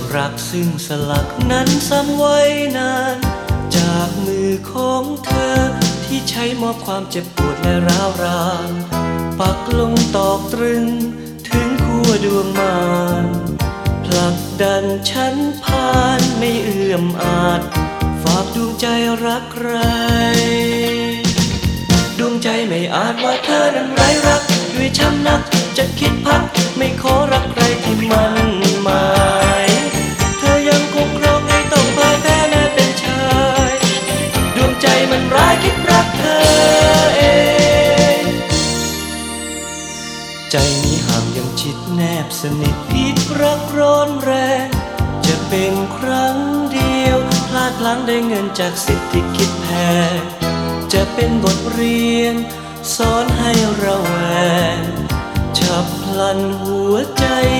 รักซึ่งสลักนั้นซ้ำไว้นานจากมือของเธอที่ใช้มอบความเจ็บปวดและร้าวรานปักลงตอกตรึงถึงขั้วดวงมารผลักดันฉันผ่านไม่เอื้อมอาจฝากดวงใจรักใครดวงใจไม่อาจว่าเธอนั้นไร้รักด้วยช้ำนักจะคิดพักไม่ขอรักใครที่มันหมายเธอยังคงครองให้ต้องพ่ายแพ้แม้เป็นชายดวงใจมันร้ายคิดรักเธอเองใจนี้ห่างยังชิดแนบสนิทพิษรักร้อนแรงจะเป็นครั้งเดียวพลาดพลั้งได้เงินจากสิทธิ์ที่คิดแพ้จะเป็นบทเรียนสอนให้ระแวงฉับพลันหัวใจ